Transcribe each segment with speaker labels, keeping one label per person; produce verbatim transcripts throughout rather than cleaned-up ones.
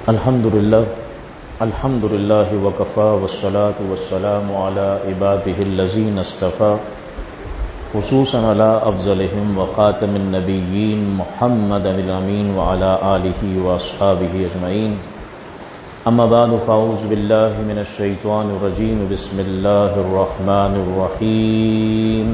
Speaker 1: الحمد للہ الحمد للہ وکفی والصلاة والسلام علی عباده الذین اصطفی خصوصا علی افضلهم وخاتم النبیین محمد الامین وعلی آلہ واصحابہ اجمعین اما بعد فاعوذ باللہ من الشیطان الرجیم بسم اللہ الرحمن الرحیم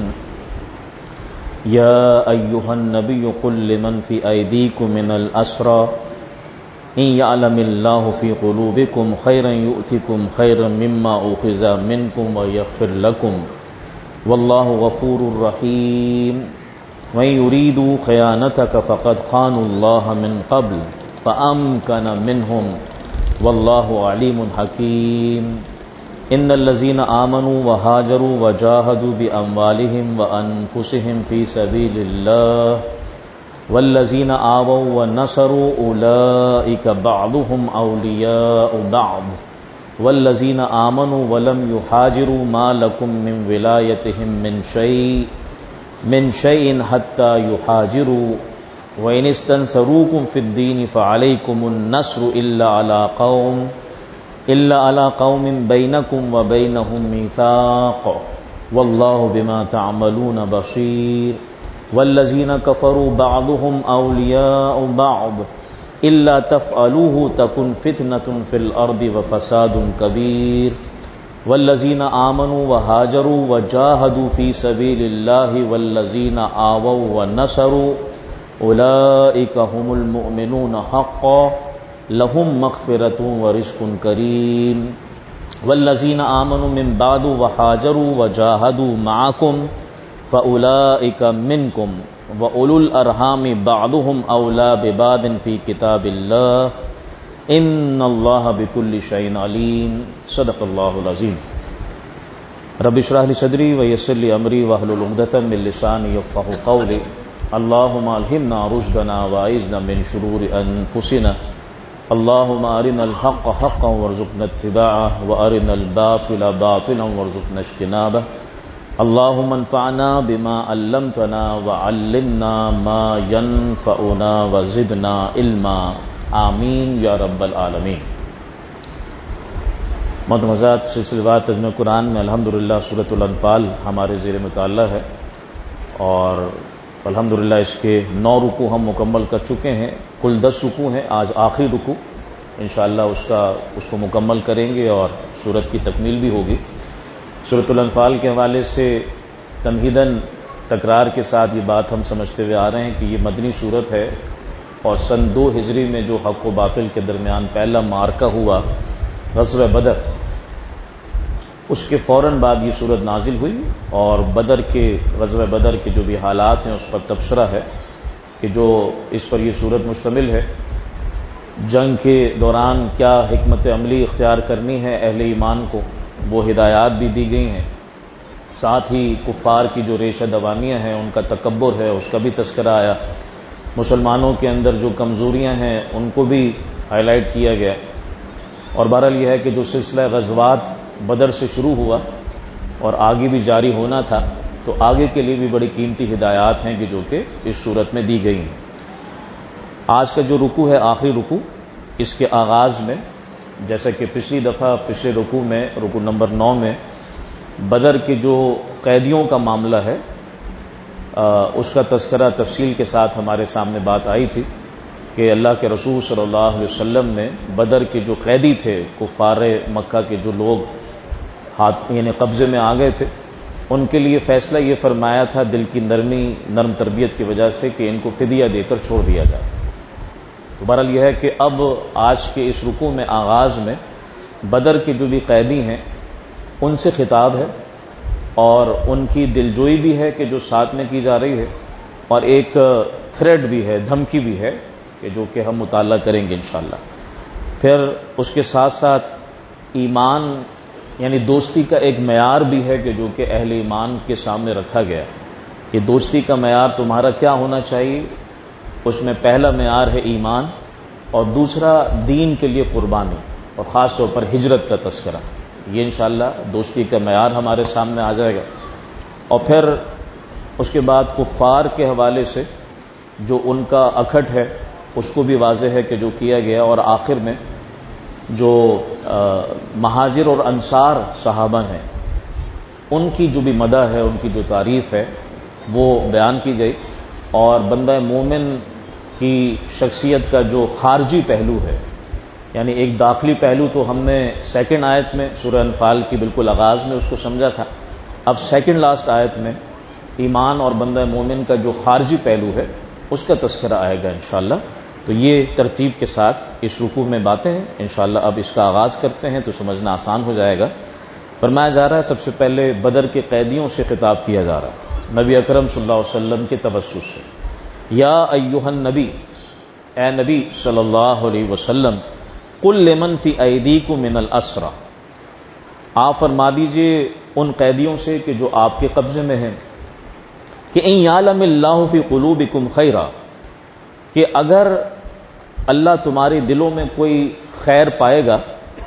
Speaker 1: یا ایہا النبی قل لمن فی ایدیکم من الاسری ان یعلم اللہ فی قلوبکم خیرا یؤتکم خیرا مما اخذ منکم ویغفر لکم واللہ غفور رحیم وَإِن يُرِيدُوا خِيَانَتَكَ فَقَدْ خَانُوا اللَّهَ مِن قَبْلُ فَأَمْكَنَ مِنْهُمْ وَاللَّهُ عَلِيمٌ حَكِيمٌ إِنَّ الَّذِينَ آمَنُوا وَهَاجَرُوا وَجَاهَدُوا بِأَمْوَالِهِمْ وَأَنفُسِهِمْ فِي سَبِيلِ اللَّهِ والذین آووا ونصروا اولئک بعضهم اولیاء بعض والذین آمنوا ولم یہاجروا ما لکم من ولایتهم من شیء من شیء حتی یہاجروا وإن استنصروکم فی الدین فعلیکم النصر الا علی قوم الا علی قوم بینکم وبینهم میثاق واللہ بما تعملون بصیر والذین کفروا بعضهم اولیاء بعض الا تفعلوه تکن فتنة فی الارض وفساد کبیر والذین آمنوا وهاجروا وجاهدوا فی سبیل اللہ والذین آووا ونصروا اولئک هم المؤمنون حقا لهم مغفرة ورزق کریم والذین آمنوا من بعد وهاجروا وجاهدوا معکم فَأُولَئِكَ مِنْكُمْ وَأُولُو الْأَرْحَامِ بَعْضُهُمْ أَوْلَى بِبَعْضٍ فِي كِتَابِ اللَّهِ إِنَّ اللَّهَ بِكُلِّ شَيْءٍ عَلِيمٌ صدق اللہ العظیم رب اشرح لي صدری ویسر لي امری واحلل عقدۃ من لسانی یفقهوا قولی اللهم الہمنا رشدنا واعذنا من شرور انفسنا اللهم ارنا الحق حقا وارزقنا اتباعه وارنا الباطل باطلا وارزقنا اجتنابه اللهم انفعنا بما علمتنا وعلمنا ما ينفعنا وزدنا علما آمین یا رب العالمین۔ محترمات سلسلہ ترجمہ قرآن میں الحمدللہ سورۃ الانفال ہمارے زیر مطالعہ ہے اور الحمدللہ اس کے نو رکوع ہم مکمل کر چکے ہیں، کل دس رکوع ہیں، آج آخری رکوع انشاءاللہ اس کا اس کو مکمل کریں گے اور سورت کی تکمیل بھی ہوگی۔ سورۃ الانفال کے حوالے سے تمہیداً تکرار کے ساتھ یہ بات ہم سمجھتے ہوئے آ رہے ہیں کہ یہ مدنی سورت ہے اور سن دو ہجری میں جو حق و باطل کے درمیان پہلا معرکہ ہوا غزوہ بدر، اس کے فوراً بعد یہ سورت نازل ہوئی اور بدر کے غزوہ بدر کے جو بھی حالات ہیں اس پر تبصرہ ہے کہ جو اس پر یہ سورت مشتمل ہے، جنگ کے دوران کیا حکمت عملی اختیار کرنی ہے اہل ایمان کو، وہ ہدایات بھی دی گئی ہیں، ساتھ ہی کفار کی جو ریشہ دوانیاں ہیں، ان کا تکبر ہے، اس کا بھی تذکرہ آیا، مسلمانوں کے اندر جو کمزوریاں ہیں ان کو بھی ہائی لائٹ کیا گیا، اور بہرحال یہ ہے کہ جو سلسلہ غزوات بدر سے شروع ہوا اور آگے بھی جاری ہونا تھا، تو آگے کے لیے بھی بڑی قیمتی ہدایات ہیں کہ جو کہ اس صورت میں دی گئی ہیں۔ آج کا جو رکوع ہے آخری رکوع، اس کے آغاز میں جیسا کہ پچھلی دفعہ پچھلے رکوع میں رکوع نمبر نو میں بدر کے جو قیدیوں کا معاملہ ہے اس کا تذکرہ تفصیل کے ساتھ ہمارے سامنے بات آئی تھی کہ اللہ کے رسول صلی اللہ علیہ وسلم نے بدر کے جو قیدی تھے، کفار مکہ کے جو لوگ ہاتھ یعنی قبضے میں آ گئے تھے، ان کے لیے فیصلہ یہ فرمایا تھا دل کی نرمی نرم تربیت کی وجہ سے کہ ان کو فدیہ دے کر چھوڑ دیا جائے۔ تو بہرحال یہ ہے کہ اب آج کے اس رکوع میں آغاز میں بدر کے جو بھی قیدی ہیں ان سے خطاب ہے اور ان کی دلجوئی بھی ہے کہ جو ساتھ میں کی جا رہی ہے، اور ایک تھریڈ بھی ہے، دھمکی بھی ہے کہ جو کہ ہم مطالعہ کریں گے انشاءاللہ۔ پھر اس کے ساتھ ساتھ ایمان یعنی دوستی کا ایک معیار بھی ہے کہ جو کہ اہل ایمان کے سامنے رکھا گیا کہ دوستی کا معیار تمہارا کیا ہونا چاہیے، اس میں پہلا معیار ہے ایمان اور دوسرا دین کے لیے قربانی اور خاص طور پر ہجرت کا تذکرہ، یہ انشاءاللہ دوستی کا معیار ہمارے سامنے آ جائے گا۔ اور پھر اس کے بعد کفار کے حوالے سے جو ان کا اکھٹ ہے اس کو بھی واضح ہے کہ جو کیا گیا، اور آخر میں جو مہاجر اور انصار صحابہ ہیں ان کی جو بھی مدح ہے، ان کی جو تعریف ہے وہ بیان کی گئی، اور بندہ مومن کی شخصیت کا جو خارجی پہلو ہے، یعنی ایک داخلی پہلو تو ہم نے سیکنڈ آیت میں سورہ انفال کی بالکل آغاز میں اس کو سمجھا تھا، اب سیکنڈ لاسٹ آیت میں ایمان اور بندہ مومن کا جو خارجی پہلو ہے اس کا تذکرہ آئے گا انشاءاللہ۔ تو یہ ترتیب کے ساتھ اس رکوع میں باتیں ہیں، انشاءاللہ اب اس کا آغاز کرتے ہیں تو سمجھنا آسان ہو جائے گا۔ فرمایا جا رہا ہے سب سے پہلے بدر کے قیدیوں سے خطاب کیا جا رہا ہے نبی اکرم صلی اللہ علیہ وسلم کے توسط سے، یا ایھا النبی، اے نبی صلی اللہ علیہ وسلم، قل لمن فی ایدیکم من الاسری، آپ فرما دیجئے ان قیدیوں سے کہ جو آپ کے قبضے میں ہیں، کہ ان یعلم اللہ فی قلوبکم خیرا، کہ اگر اللہ تمہارے دلوں میں کوئی خیر پائے گا،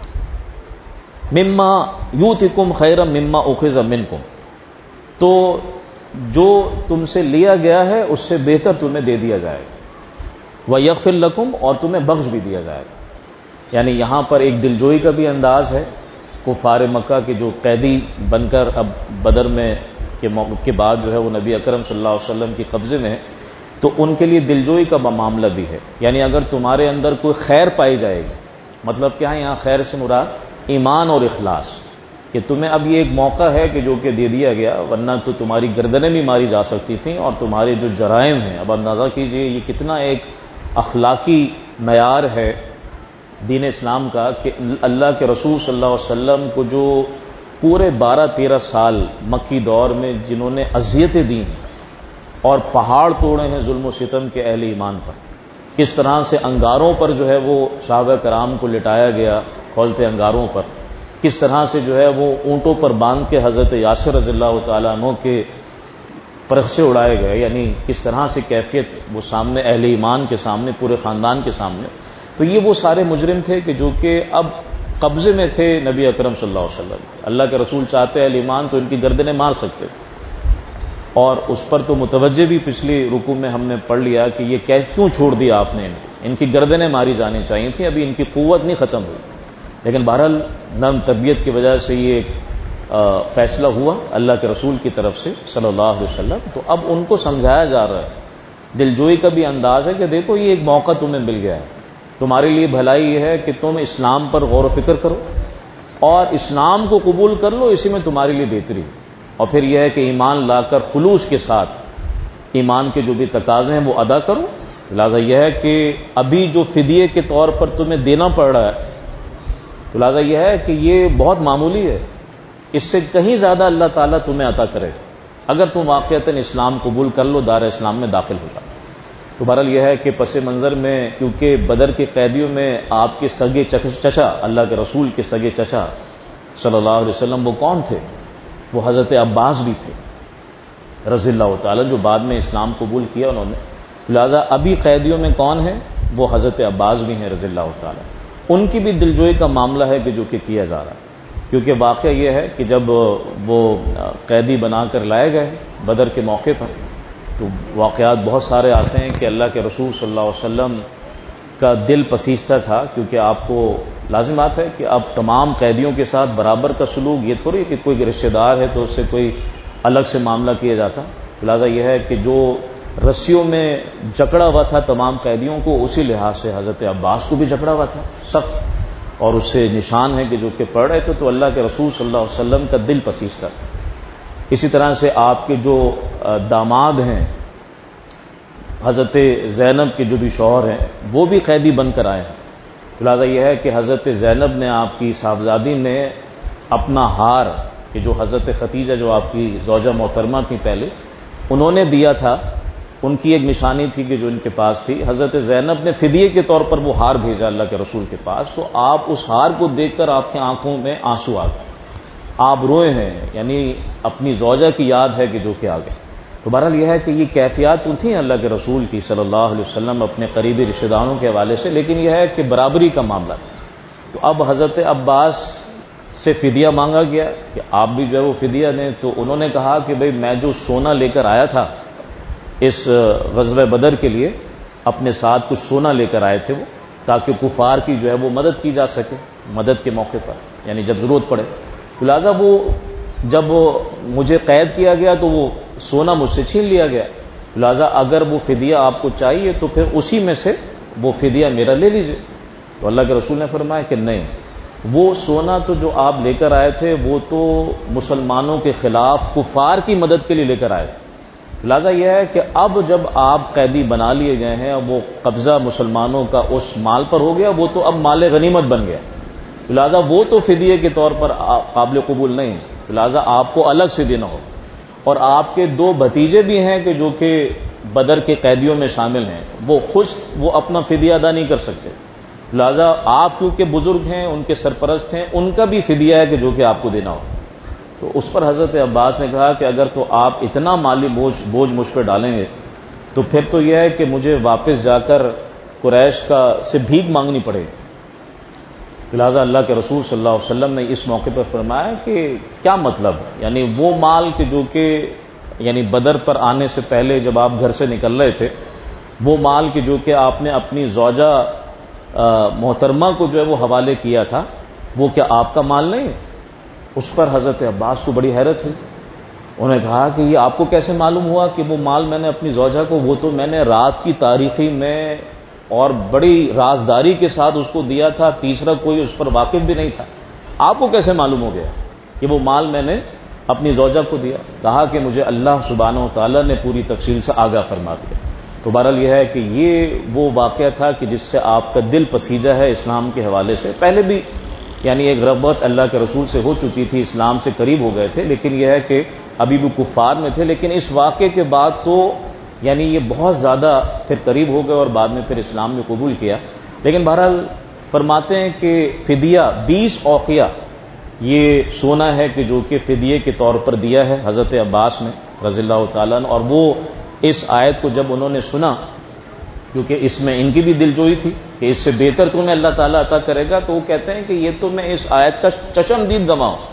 Speaker 1: مما یؤتکم خیرا مما اخذ منکم، تو جو تم سے لیا گیا ہے اس سے بہتر تمہیں دے دیا جائے گا، ویغفر لکم، اور تمہیں بخش بھی دیا جائے گا۔ یعنی یہاں پر ایک دلجوئی کا بھی انداز ہے، کفار مکہ کے جو قیدی بن کر اب بدر میں کے بعد جو ہے وہ نبی اکرم صلی اللہ علیہ وسلم کے قبضے میں ہے، تو ان کے لیے دلجوئی کا معاملہ بھی ہے، یعنی اگر تمہارے اندر کوئی خیر پائی جائے گی، مطلب کیا ہے یہاں خیر سے مراد ایمان اور اخلاص، کہ تمہیں اب یہ ایک موقع ہے کہ جو کہ دے دیا گیا، ورنہ تو تمہاری گردنیں بھی ماری جا سکتی تھیں، اور تمہارے جو جرائم ہیں، اب اندازہ کیجئے یہ کتنا ایک اخلاقی معیار ہے دین اسلام کا، کہ اللہ کے رسول صلی اللہ علیہ وسلم کو جو پورے بارہ تیرہ سال مکی دور میں جنہوں نے اذیتیں دی اور پہاڑ توڑے ہیں ظلم و ستم کے اہل ایمان پر، کس طرح سے انگاروں پر جو ہے وہ صحابہ کرام کو لٹایا گیا، کھولتے انگاروں پر، کس طرح سے جو ہے وہ اونٹوں پر باندھ کے حضرت یاسر رضی اللہ تعالیٰ عنہ کے پرخچے اڑائے گئے، یعنی کس طرح سے کیفیت وہ سامنے اہل ایمان کے سامنے، پورے خاندان کے سامنے۔ تو یہ وہ سارے مجرم تھے کہ جو کہ اب قبضے میں تھے نبی اکرم صلی اللہ علیہ وسلم، اللہ کے رسول چاہتے اہل ایمان تو ان کی گردنیں مار سکتے تھے، اور اس پر تو متوجہ بھی پچھلی رکوع میں ہم نے پڑھ لیا کہ یہ کیوں چھوڑ دیا آپ نے، ان کی گردنیں ماری جانی چاہیے تھیں، ابھی ان کی قوت نہیں ختم ہوئی، لیکن بہرحال نرم طبیعت کی وجہ سے یہ ایک فیصلہ ہوا اللہ کے رسول کی طرف سے صلی اللہ علیہ وسلم۔ تو اب ان کو سمجھایا جا رہا ہے، دلجوئی کا بھی انداز ہے کہ دیکھو یہ ایک موقع تمہیں مل گیا ہے، تمہارے لیے بھلائی یہ ہے کہ تم اسلام پر غور و فکر کرو اور اسلام کو قبول کر لو، اسی میں تمہارے لیے بہتری ہے، اور پھر یہ ہے کہ ایمان لا کر خلوص کے ساتھ ایمان کے جو بھی تقاضے ہیں وہ ادا کرو۔ لہٰذا یہ ہے کہ ابھی جو فدیے کے طور پر تمہیں دینا پڑ رہا ہے، تو لہٰذا یہ ہے کہ یہ بہت معمولی ہے، اس سے کہیں زیادہ اللہ تعالیٰ تمہیں عطا کرے اگر تم واقعتاً اسلام قبول کر لو، دار اسلام میں داخل ہو جاؤ۔ تو بہرحال یہ ہے کہ پس منظر میں کیونکہ بدر کے قیدیوں میں آپ کے سگے چچا، اللہ کے رسول کے سگے چچا صلی اللہ علیہ وسلم، وہ کون تھے؟ وہ حضرت عباس بھی تھے رضی اللہ تعالیٰ، جو بعد میں اسلام قبول کیا انہوں نے۔ لہذا ابھی قیدیوں میں کون ہیں؟ وہ حضرت عباس بھی ہیں رضی اللہ تعالیٰ، ان کی بھی دلجوئی کا معاملہ ہے کہ جو کہ کیا جا رہا ہے، کیونکہ واقعہ یہ ہے کہ جب وہ قیدی بنا کر لائے گئے بدر کے موقع پر، تو واقعات بہت سارے آتے ہیں کہ اللہ کے رسول صلی اللہ علیہ وسلم کا دل پسیجتا تھا، کیونکہ آپ کو لازم بات ہے کہ اب تمام قیدیوں کے ساتھ برابر کا سلوک، یہ تھوڑی کہ کوئی رشتہ دار ہے تو اس سے کوئی الگ سے معاملہ کیا جاتا، لہذا یہ ہے کہ جو رسیوں میں جکڑا ہوا تھا تمام قیدیوں کو، اسی لحاظ سے حضرت عباس کو بھی جکڑا ہوا تھا سخت، اور اس سے نشان ہے کہ جو کہ پڑھ رہے تھے تو اللہ کے رسول صلی اللہ علیہ وسلم کا دل پسیجتا تھا۔ اسی طرح سے آپ کے جو داماد ہیں حضرت زینب کے جو بھی شوہر ہیں، وہ بھی قیدی بن کر آئے ہیں، تو لہٰذا یہ ہے کہ حضرت زینب نے، آپ کی صاحبزادی نے اپنا ہار، کہ جو حضرت ختیجہ جو آپ کی زوجہ محترمہ تھی پہلے، انہوں نے دیا تھا، ان کی ایک نشانی تھی کہ جو ان کے پاس تھی، حضرت زینب نے فدیے کے طور پر وہ ہار بھیجا اللہ کے رسول کے پاس، تو آپ اس ہار کو دیکھ کر آپ کی آنکھوں میں آنسو آ گئے، آپ روئے ہیں، یعنی اپنی زوجہ کی یاد ہے کہ جو کہ آ گئے۔ تو بہرحال یہ ہے کہ یہ کیفیات تو تھیں اللہ کے رسول کی صلی اللہ علیہ وسلم اپنے قریبی رشتہ داروں کے حوالے سے، لیکن یہ ہے کہ برابری کا معاملہ تھا۔ تو اب حضرت عباس سے فدیہ مانگا گیا کہ آپ بھی جو ہے وہ فدیہ دیں، تو انہوں نے کہا کہ بھئی میں جو سونا لے کر آیا تھا اس غزوہ بدر کے لیے، اپنے ساتھ کچھ سونا لے کر آئے تھے وہ، تاکہ کفار کی جو ہے وہ مدد کی جا سکے۔ مدد کے موقع پر، یعنی جب ضرورت پڑے. تو لہٰذا وہ جب مجھے قید کیا گیا تو وہ سونا مجھ سے چھین لیا گیا. لہٰذا اگر وہ فدیہ آپ کو چاہیے تو پھر اسی میں سے وہ فدیہ میرا لے لیجئے. تو اللہ کے رسول نے فرمایا کہ نہیں، وہ سونا تو جو آپ لے کر آئے تھے وہ تو مسلمانوں کے خلاف کفار کی مدد کے لیے لے کر آئے تھے. لہٰذا یہ ہے کہ اب جب آپ قیدی بنا لیے گئے ہیں، اب وہ قبضہ مسلمانوں کا اس مال پر ہو گیا، وہ تو اب مال غنیمت بن گیا. لہٰذا وہ تو فدیے کے طور پر قابل قبول نہیں، لہٰذا آپ کو الگ سے دینا ہو. اور آپ کے دو بھتیجے بھی ہیں کہ جو کہ بدر کے قیدیوں میں شامل ہیں، وہ خوش وہ اپنا فدیہ ادا نہیں کر سکتے. لہٰذا آپ کیونکہ بزرگ ہیں، ان کے سرپرست ہیں، ان کا بھی فدیہ ہے کہ جو کہ آپ کو دینا ہو. تو اس پر حضرت عباس نے کہا کہ اگر تو آپ اتنا مالی بوجھ بوجھ مجھ پہ ڈالیں گے تو پھر تو یہ ہے کہ مجھے واپس جا کر قریش کا سے بھیک مانگنی پڑے گی. تو لہٰذا اللہ کے رسول صلی اللہ علیہ وسلم نے اس موقع پر فرمایا کہ کیا مطلب، یعنی وہ مال کہ جو کہ یعنی بدر پر آنے سے پہلے جب آپ گھر سے نکل رہے تھے، وہ مال کہ جو کہ آپ نے اپنی زوجہ محترمہ کو جو ہے وہ حوالے کیا تھا، وہ کیا آپ کا مال نہیں؟ اس پر حضرت عباس کو بڑی حیرت ہوئی. انہوں نے کہا کہ یہ آپ کو کیسے معلوم ہوا کہ وہ مال میں نے اپنی زوجہ کو، وہ تو میں نے رات کی تاریخی میں اور بڑی رازداری کے ساتھ اس کو دیا تھا، تیسرا کوئی اس پر واقف بھی نہیں تھا، آپ کو کیسے معلوم ہو گیا کہ وہ مال میں نے اپنی زوجہ کو دیا؟ کہا کہ مجھے اللہ سبحانہ و تعالیٰ نے پوری تفصیل سے آگاہ فرما دیا. تو بہرحال یہ ہے کہ یہ وہ واقعہ تھا کہ جس سے آپ کا دل پسیجا ہے اسلام کے حوالے سے. پہلے بھی یعنی ایک رغبت اللہ کے رسول سے ہو چکی تھی، اسلام سے قریب ہو گئے تھے، لیکن یہ ہے کہ ابھی بھی کفار میں تھے. لیکن اس واقعے کے بعد تو یعنی یہ بہت زیادہ پھر قریب ہو گئے اور بعد میں پھر اسلام میں قبول کیا. لیکن بہرحال فرماتے ہیں کہ فدیہ بیس اوقیہ یہ سونا ہے کہ جو کہ فدیے کے طور پر دیا ہے حضرت عباس نے رضی اللہ تعالیٰ عنہ. اور وہ اس آیت کو جب انہوں نے سنا، کیونکہ اس میں ان کی بھی دلجوئی تھی کہ اس سے بہتر تمہیں اللہ تعالیٰ عطا کرے گا، تو وہ کہتے ہیں کہ یہ تو میں اس آیت کا چشمدید گواہ ہوں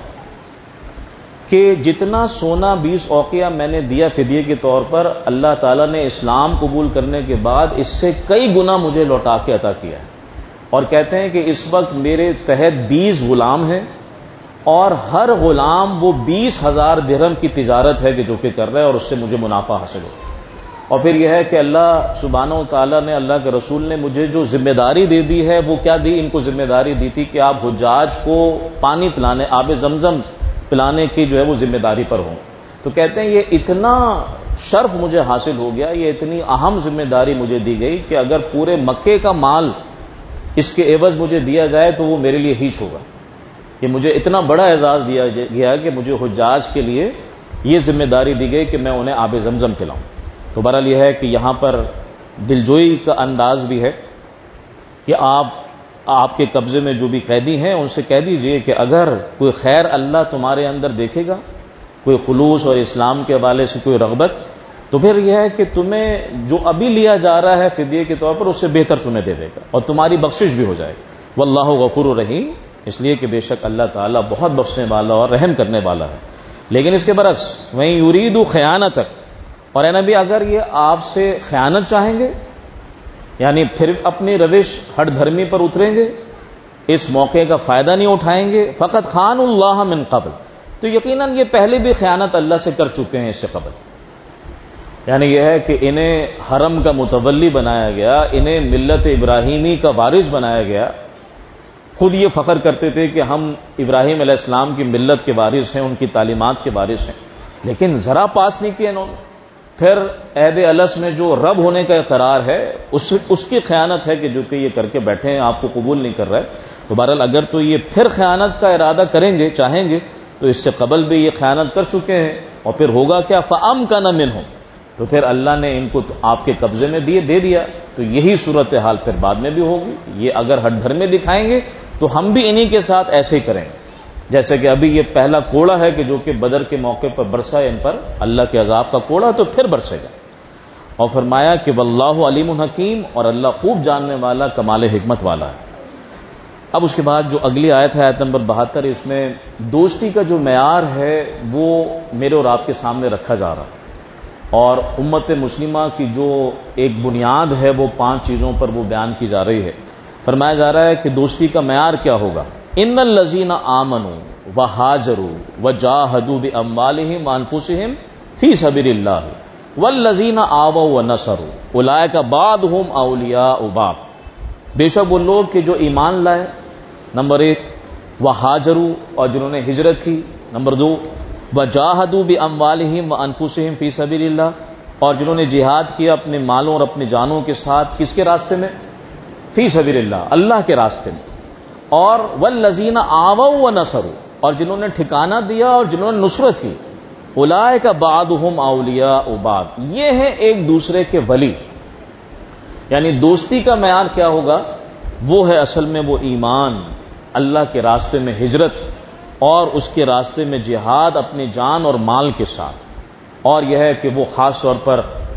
Speaker 1: کہ جتنا سونا بیس اوقیہ میں نے دیا فدیے کے طور پر، اللہ تعالیٰ نے اسلام قبول کرنے کے بعد اس سے کئی گنا مجھے لوٹا کے عطا کیا ہے. اور کہتے ہیں کہ اس وقت میرے تحت بیس غلام ہیں اور ہر غلام وہ بیس ہزار درہم کی تجارت ہے کہ جو کہ کر رہا ہے اور اس سے مجھے منافع حاصل ہوتا ہے. اور پھر یہ ہے کہ اللہ سبحانہ و تعالیٰ نے، اللہ کے رسول نے مجھے جو ذمہ داری دے دی ہے وہ کیا دی؟ ان کو ذمہ داری دی تھی کہ آپ حجاج کو پانی پلانے، آب زمزم پلانے کی جو ہے وہ ذمہ داری پر ہوں. تو کہتے ہیں یہ اتنا شرف مجھے حاصل ہو گیا، یہ اتنی اہم ذمہ داری مجھے دی گئی کہ اگر پورے مکے کا مال اس کے عوض مجھے دیا جائے تو وہ میرے لیے ہیچ ہوگا. یہ مجھے اتنا بڑا اعزاز دیا گیا کہ مجھے حجاج کے لیے یہ ذمہ داری دی گئی کہ میں انہیں آب زمزم پلاؤں. تو بہرحال یہ ہے کہ یہاں پر دلجوئی کا انداز بھی ہے کہ آپ آپ کے قبضے میں جو بھی قیدی ہیں ان سے کہہ دیجئے کہ اگر کوئی خیر اللہ تمہارے اندر دیکھے گا، کوئی خلوص اور اسلام کے حوالے سے کوئی رغبت، تو پھر یہ ہے کہ تمہیں جو ابھی لیا جا رہا ہے فدیے کے طور پر اس سے بہتر تمہیں دے دے گا اور تمہاری بخشش بھی ہو جائے گی. واللہ غفور رحیم، اس لیے کہ بے شک اللہ تعالیٰ بہت بخشنے والا اور رحم کرنے والا ہے. لیکن اس کے برعکس وہیں یرید خیانتک، اور اے نبی اگر یہ آپ سے خیانت چاہیں گے، یعنی پھر اپنی روش ہٹ دھرمی پر اتریں گے، اس موقع کا فائدہ نہیں اٹھائیں گے، فقط خان اللہ من قبل، تو یقیناً یہ پہلے بھی خیانت اللہ سے کر چکے ہیں اس سے قبل. یعنی یہ ہے کہ انہیں حرم کا متولی بنایا گیا، انہیں ملت ابراہیمی کا وارث بنایا گیا. خود یہ فخر کرتے تھے کہ ہم ابراہیم علیہ السلام کی ملت کے وارث ہیں، ان کی تعلیمات کے وارث ہیں، لیکن ذرا پاس نہیں کیا انہوں نے. پھر عہد الس میں جو رب ہونے کا اقرار ہے اس اس کی خیانت ہے کہ جو کہ یہ کر کے بیٹھے ہیں، آپ کو قبول نہیں کر رہے. تو بہرحال اگر تو یہ پھر خیانت کا ارادہ کریں گے، چاہیں گے، تو اس سے قبل بھی یہ خیانت کر چکے ہیں. اور پھر ہوگا کیا؟ فَأَمْكَنَ مِنْهُمْ، تو پھر اللہ نے ان کو آپ کے قبضے میں دیے دے دیا. تو یہی صورتحال پھر بعد میں بھی ہوگی. یہ اگر ہٹ دھر میں دکھائیں گے تو ہم بھی انہی کے ساتھ ایسے ہی کریں گے، جیسے کہ ابھی یہ پہلا کوڑا ہے کہ جو کہ بدر کے موقع پر برسا ہے ان پر اللہ کے عذاب کا کوڑا، تو پھر برسے گا. اور فرمایا کہ واللہ علیم حکیم، اور اللہ خوب جاننے والا، کمال حکمت والا ہے. اب اس کے بعد جو اگلی آیت ہے، آیت نمبر بہتر، اس میں دوستی کا جو معیار ہے وہ میرے اور آپ کے سامنے رکھا جا رہا ہے. اور امت مسلمہ کی جو ایک بنیاد ہے وہ پانچ چیزوں پر وہ بیان کی جا رہی ہے. فرمایا جا رہا ہے کہ دوستی کا معیار کیا ہوگا. ان الذین آمنوا وہاجروا وجاہدوا باموالہم وانفسہم فی سبیل اللہ والذین آووا ونصروا اولئک بعضهم اولیاء بعض. بے شک وہ لوگ کہ جو ایمان لائے، نمبر ایک، وہاجروا اور جنہوں نے ہجرت کی، نمبر دو، وجاہدوا باموالہم وانفسہم فی سبیل اللہ اور جنہوں نے جہاد کیا اپنے مالوں اور اپنے جانوں کے ساتھ، کس کے راستے میں؟ فی سبیل اللہ، اللہ کے راستے میں. اور والذین آووا ونصروا اور جنہوں نے ٹھکانہ دیا اور جنہوں نے نصرت کی، اولئک بعضهم اولیاء بعض، یہ ہیں ایک دوسرے کے ولی. یعنی دوستی کا معیار کیا ہوگا؟ وہ ہے اصل میں وہ ایمان، اللہ کے راستے میں ہجرت اور اس کے راستے میں جہاد اپنی جان اور مال کے ساتھ. اور یہ ہے کہ وہ خاص طور پر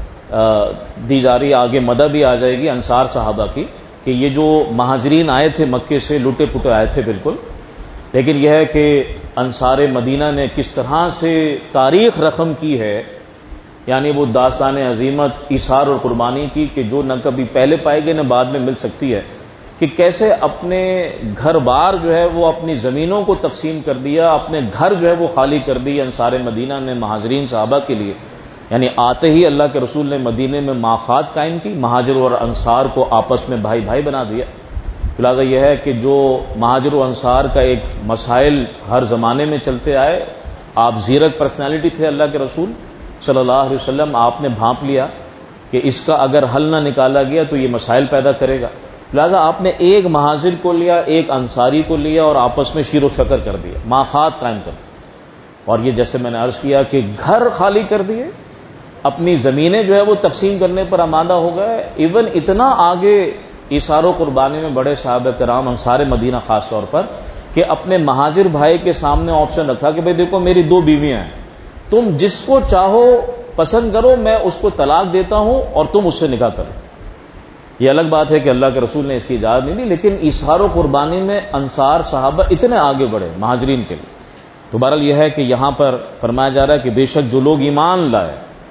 Speaker 1: دی جا رہی آگے مدد بھی آ جائے گی انصار صحابہ کی، کہ یہ جو مہاجرین آئے تھے مکے سے لٹے پٹے آئے تھے بالکل، لیکن یہ ہے کہ انصار مدینہ نے کس طرح سے تاریخ رقم کی ہے، یعنی وہ داستان عظیمت ایثار اور قربانی کی کہ جو نہ کبھی پہلے پائے گئے نہ بعد میں مل سکتی ہے، کہ کیسے اپنے گھر بار جو ہے وہ اپنی زمینوں کو تقسیم کر دیا، اپنے گھر جو ہے وہ خالی کر دی انصار مدینہ نے مہاجرین صحابہ کے لیے. یعنی آتے ہی اللہ کے رسول نے مدینے میں مواخات قائم کی، مہاجر اور انصار کو آپس میں بھائی بھائی بنا دیا. لہٰذا یہ ہے کہ جو مہاجر و انصار کا ایک مسائل ہر زمانے میں چلتے آئے، آپ زیرک پرسنالٹی تھے اللہ کے رسول صلی اللہ علیہ وسلم، آپ نے بھانپ لیا کہ اس کا اگر حل نہ نکالا گیا تو یہ مسائل پیدا کرے گا. لہٰذا آپ نے ایک مہاجر کو لیا، ایک انصاری کو لیا اور آپس میں شیر و شکر کر دیا، مواخات قائم کر دی. اور یہ جیسے میں نے عرض کیا کہ گھر خالی کر دیے، اپنی زمینیں جو ہے وہ تقسیم کرنے پر آمادہ ہو گئے. ایون اتنا آگے ایثار و قربانی میں بڑے صحابہ کرام انصار مدینہ خاص طور پر کہ اپنے مہاجر بھائی کے سامنے آپشن رکھا کہ بھئی دیکھو میری دو بیویاں ہیں، تم جس کو چاہو پسند کرو، میں اس کو طلاق دیتا ہوں اور تم اس سے نکاح کرو. یہ الگ بات ہے کہ اللہ کے رسول نے اس کی اجازت نہیں دی، لیکن ایثار و قربانی میں انصار صحابہ اتنے آگے بڑھے مہاجرین کے لیے. تو بہرحال یہ ہے کہ یہاں پر فرمایا جا رہا ہے کہ بے شک جو لوگ ایمان لائے.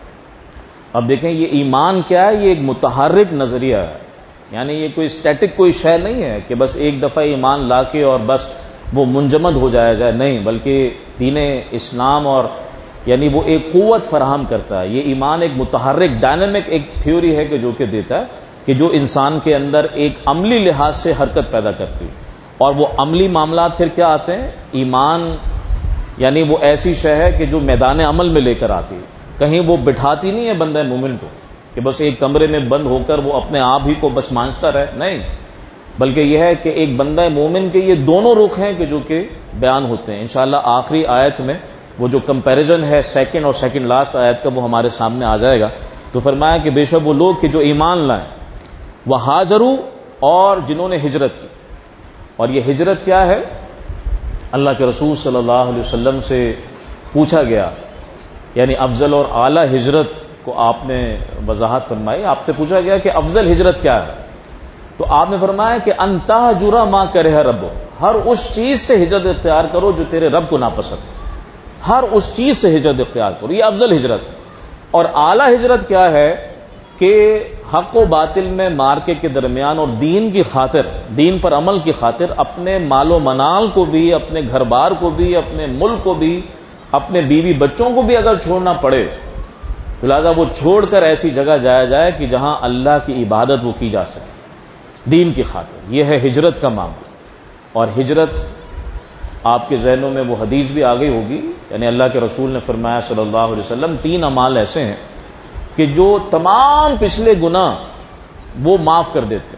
Speaker 1: اب دیکھیں یہ ایمان کیا ہے؟ یہ ایک متحرک نظریہ ہے، یعنی یہ کوئی اسٹیٹک کوئی شے نہیں ہے کہ بس ایک دفعہ ایمان لا کے اور بس وہ منجمد ہو جایا جائے، نہیں، بلکہ دین اسلام اور یعنی وہ ایک قوت فراہم کرتا ہے. یہ ایمان ایک متحرک ڈائنامک ایک تھیوری ہے کہ جو کہ دیتا ہے کہ جو انسان کے اندر ایک عملی لحاظ سے حرکت پیدا کرتی ہے. اور وہ عملی معاملات پھر کیا آتے ہیں؟ ایمان یعنی وہ ایسی شے ہے کہ جو میدان عمل میں لے کر آتی ہے، کہیں وہ بٹھاتی نہیں ہے بندہ مومن کو کہ بس ایک کمرے میں بند ہو کر وہ اپنے آپ ہی کو بس مانچتا رہے، نہیں، بلکہ یہ ہے کہ ایک بندہ مومن کے یہ دونوں رخ ہیں کہ جو کہ بیان ہوتے ہیں. انشاءاللہ آخری آیت میں وہ جو کمپیریزن ہے سیکنڈ اور سیکنڈ لاسٹ آیت کا وہ ہمارے سامنے آ جائے گا. تو فرمایا کہ بے شک وہ لوگ کہ جو ایمان لائیں، وہاجروا اور جنہوں نے ہجرت کی. اور یہ ہجرت کیا ہے؟ اللہ کے رسول صلی اللہ علیہ وسلم سے پوچھا گیا، یعنی افضل اور اعلی ہجرت کو آپ نے وضاحت فرمائی. آپ سے پوچھا گیا کہ افضل ہجرت کیا ہے؟ تو آپ نے فرمایا کہ ان تہجر ما کرہ رب، ہر اس چیز سے ہجرت اختیار کرو جو تیرے رب کو ناپسند، ہر اس چیز سے ہجرت اختیار کرو. یہ افضل ہجرت ہے. اور اعلی ہجرت کیا ہے؟ کہ حق و باطل میں مارکے کے درمیان اور دین کی خاطر، دین پر عمل کی خاطر اپنے مال و منال کو بھی، اپنے گھر بار کو بھی، اپنے ملک کو بھی، اپنے بیوی بچوں کو بھی اگر چھوڑنا پڑے تو لہذا وہ چھوڑ کر ایسی جگہ جایا جائے کہ جہاں اللہ کی عبادت وہ کی جا سکے دین کی خاطر. یہ ہے ہجرت کا معاملہ. اور ہجرت آپ کے ذہنوں میں وہ حدیث بھی آ گئی ہوگی، یعنی اللہ کے رسول نے فرمایا صلی اللہ علیہ وسلم تین اعمال ایسے ہیں کہ جو تمام پچھلے گناہ وہ معاف کر دیتے.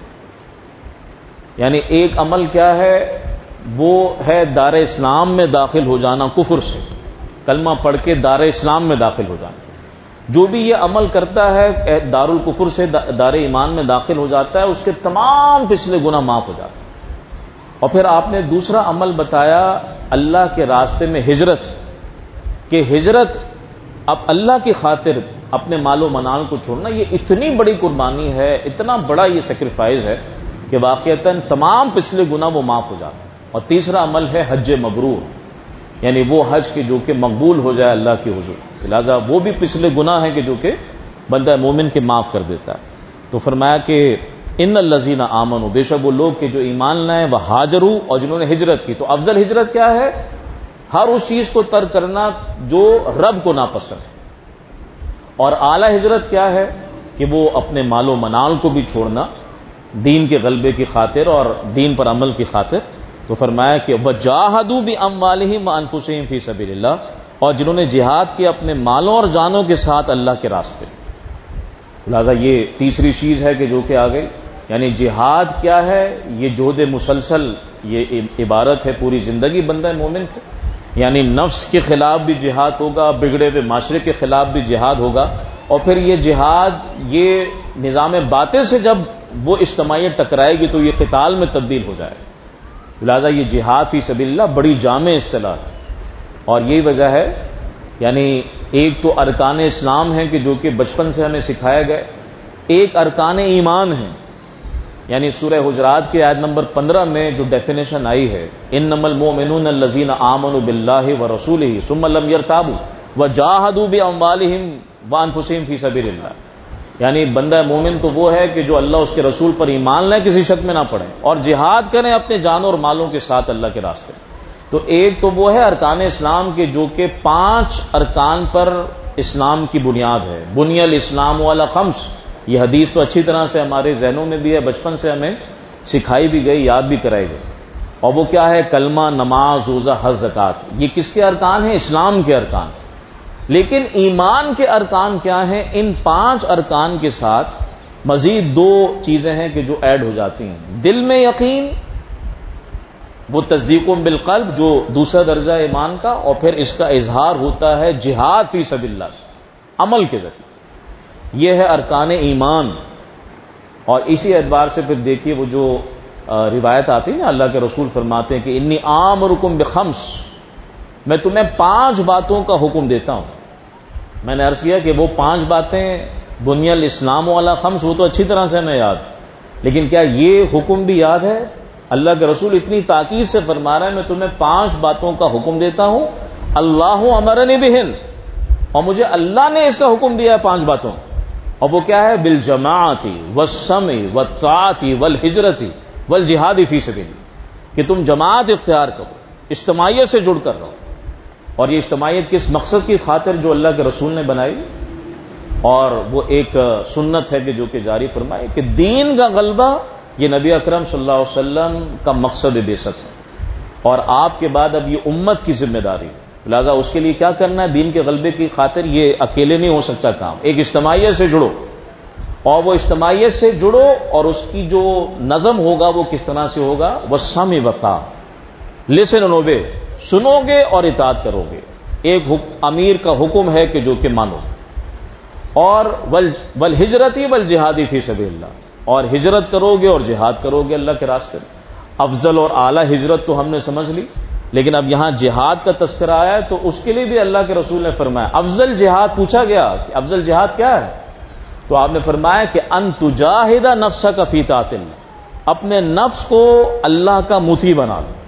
Speaker 1: یعنی ایک عمل کیا ہے؟ وہ ہے دار اسلام میں داخل ہو جانا کفر سے، کلمہ پڑھ کے دار اسلام میں داخل ہو جانا. جو بھی یہ عمل کرتا ہے دار الکفر سے دار ایمان میں داخل ہو جاتا ہے، اس کے تمام پچھلے گناہ معاف ہو جاتے ہیں. اور پھر آپ نے دوسرا عمل بتایا اللہ کے راستے میں ہجرت، کہ ہجرت اب اللہ کی خاطر اپنے مال و منال کو چھوڑنا، یہ اتنی بڑی قربانی ہے، اتنا بڑا یہ سیکریفائز ہے کہ واقعتاً تمام پچھلے گناہ وہ معاف ہو جاتے ہیں. اور تیسرا عمل ہے حج مبرور، یعنی وہ حج کے جو کہ مقبول ہو جائے اللہ کے حضور. لہذا وہ بھی پچھلے گناہ ہیں کہ جو کہ بندہ مومن کے معاف کر دیتا ہے. تو فرمایا کہ ان الذین آمنوا، بے شک وہ لوگ کہ جو ایمان لائے، وہ ہاجروا، اور جنہوں نے ہجرت کی. تو افضل ہجرت کیا ہے؟ ہر اس چیز کو ترک کرنا جو رب کو ناپسند ہے. اور اعلی ہجرت کیا ہے؟ کہ وہ اپنے مال و منال کو بھی چھوڑنا دین کے غلبے کی خاطر اور دین پر عمل کی خاطر. تو فرمایا کہ وجاہدوا باموالہم وانفسہم فی سبیل اللہ، اور جنہوں نے جہاد کیا اپنے مالوں اور جانوں کے ساتھ اللہ کے راستے. لہذا یہ تیسری چیز ہے کہ جو کہ آ گئی. یعنی جہاد کیا ہے؟ یہ جہد مسلسل، یہ عبارت ہے پوری زندگی بندہ مومن کی. یعنی نفس کے خلاف بھی جہاد ہوگا، بگڑے ہوئے معاشرے کے خلاف بھی جہاد ہوگا، اور پھر یہ جہاد یہ نظام باطل سے جب وہ اجتماعیت ٹکرائے گی تو یہ قتال میں تبدیل ہو جائے. لہذا یہ جہاد فی سبیل اللہ بڑی جامع اصطلاح ہے، اور یہی وجہ ہے. یعنی ایک تو ارکان اسلام ہے کہ جو کہ بچپن سے ہمیں سکھایا گئے، ایک ارکان ایمان ہے. یعنی سورہ حجرات کی آیت نمبر پندرہ میں جو ڈیفینیشن آئی ہے، انما المؤمنون الذین آمنوا باللہ ورسولہ ثم لم یرتابوا وجاہدوا باموالہم وانفسہم فی سبیل اللہ. یعنی بندہ مومن تو وہ ہے کہ جو اللہ اس کے رسول پر ایمان لائے، کسی شک میں نہ پڑے، اور جہاد کریں اپنے جانوں اور مالوں کے ساتھ اللہ کے راستے. تو ایک تو وہ ہے ارکان اسلام کے جو کہ پانچ ارکان پر اسلام کی بنیاد ہے. بنی الاسلام علی خمس، یہ حدیث تو اچھی طرح سے ہمارے ذہنوں میں بھی ہے، بچپن سے ہمیں سکھائی بھی گئی، یاد بھی کرائی گئی. اور وہ کیا ہے؟ کلمہ، نماز، روزہ، حج، زکوٰۃ. یہ کس کے ارکان ہیں؟ اسلام کے ارکان. لیکن ایمان کے ارکان کیا ہیں؟ ان پانچ ارکان کے ساتھ مزید دو چیزیں ہیں کہ جو ایڈ ہو جاتی ہیں. دل میں یقین، وہ تصدیق بالقلب جو دوسرا درجہ ایمان کا، اور پھر اس کا اظہار ہوتا ہے جہاد فی سبیل اللہ سے، عمل کے ذریعے. یہ ہے ارکان ایمان. اور اسی اعتبار سے پھر دیکھیے وہ جو روایت آتی ہے نا، اللہ کے رسول فرماتے ہیں کہ انی آمرکم بخمس، میں تمہیں پانچ باتوں کا حکم دیتا ہوں. میں نے عرض کیا کہ وہ پانچ باتیں بنی الاسلام علی خمس، وہ تو اچھی طرح سے ہمیں یاد، لیکن کیا یہ حکم بھی یاد ہے؟ اللہ کے رسول اتنی تاکید سے فرما رہا ہے میں تمہیں پانچ باتوں کا حکم دیتا ہوں، اللہ امرنی بہن، اور مجھے اللہ نے اس کا حکم دیا ہے پانچ باتوں. اور وہ کیا ہے؟ بالجماعت والسمع والطاعت والہجرت والجہاد فی سبیل، کہ تم جماعت اختیار کرو، اجتماعیت سے جڑ کر رہو. اور یہ اجتماعیت کس مقصد کی خاطر؟ جو اللہ کے رسول نے بنائی، اور وہ ایک سنت ہے کہ جو کہ جاری فرمائی کہ دین کا غلبہ یہ نبی اکرم صلی اللہ علیہ وسلم کا مقصد بعثت ہے، اور آپ کے بعد اب یہ امت کی ذمہ داری ہے. لہذا اس کے لیے کیا کرنا ہے؟ دین کے غلبے کی خاطر یہ اکیلے نہیں ہو سکتا کام، ایک اجتماعیت سے جڑو، اور وہ اجتماعیت سے جڑو، اور اس کی جو نظم ہوگا وہ کس طرح سے ہوگا؟ وَالسَّمْعِ وَالطَّاعَةِ، لسن اینڈ اوبے، سنو گے اور اطاعت کرو گے. ایک امیر کا حکم ہے کہ جو کہ مانو. اور والہجرتی والجہادی فی سبیل اللہ، اور ہجرت کرو گے اور جہاد کرو گے اللہ کے راستے میں. افضل اور اعلی ہجرت تو ہم نے سمجھ لی، لیکن اب یہاں جہاد کا تذکرہ آیا ہے تو اس کے لیے بھی اللہ کے رسول نے فرمایا افضل جہاد. پوچھا گیا کہ افضل جہاد کیا ہے؟ تو آپ نے فرمایا کہ ان تجاہد نفسک فی طاعت اللہ، اپنے نفس کو اللہ کا مطیع بنا لو.